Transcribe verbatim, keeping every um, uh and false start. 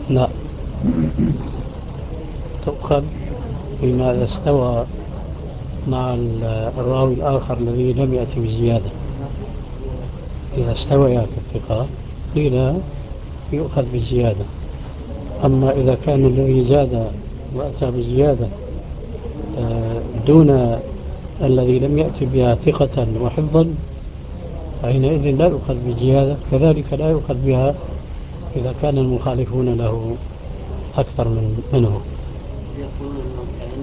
لا، تؤخذ فيما إذا استوى مع الراوي الآخر الذي لم يأتي بزيادة. إذا استويا في الثقة قيل يؤخذ بالزيادة. أما إذا كان الذي زاد وأتى بزيادة دون الذي لم يأتي بها ثقة وحفظا فحينئذ لا يؤخذ بزيادة، كذلك لا يؤخذ بها إذا كان المخالفون له أكثر من منه. يقولون أنه